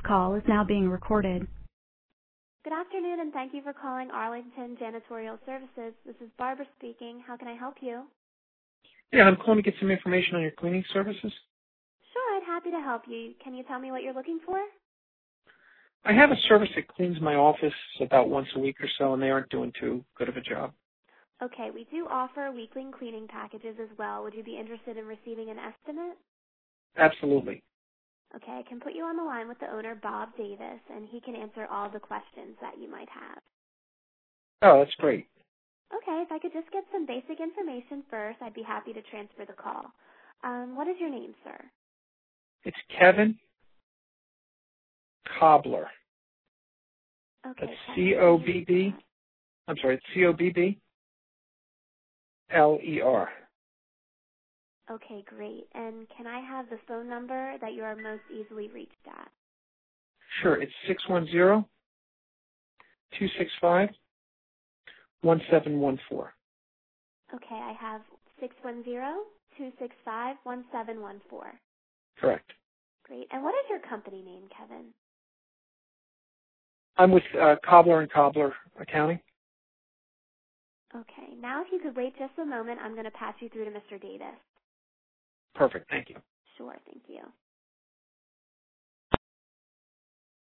call is now being recorded. Good afternoon, and thank you for calling Arlington Janitorial Services. This is Barbara speaking. How can I help you? Yeah, I'm calling to get some information on your cleaning services. Sure, I'd happy to help you. Can you tell me what you're looking for? I have a service that cleans my office about once a week or so, and they aren't doing too good of a job. Okay, we do offer weekly cleaning packages as well. Would you be interested in receiving an estimate? Absolutely. Okay, I can put you on the line with the owner, Bob Davis, and he can answer all the questions that you might have. Oh, that's great. Okay, if I could just get some basic information first, I'd be happy to transfer the call. What is your name, sir? It's Kevin Cobbler. Okay, That's Kevin, C-O-B-B. I'm sorry, it's C-O-B-B-L-E-R. Okay, great. And can I have the phone number that you are most easily reached at? Sure, it's 610-265-1714. Okay, I have 610-265-1714. Correct. Great. And what is your company name, Kevin? I'm with Cobbler and Cobbler Accounting. Okay, now if you could wait just a moment, I'm going to pass you through to Mr. Davis. Perfect, thank you. Sure, thank you.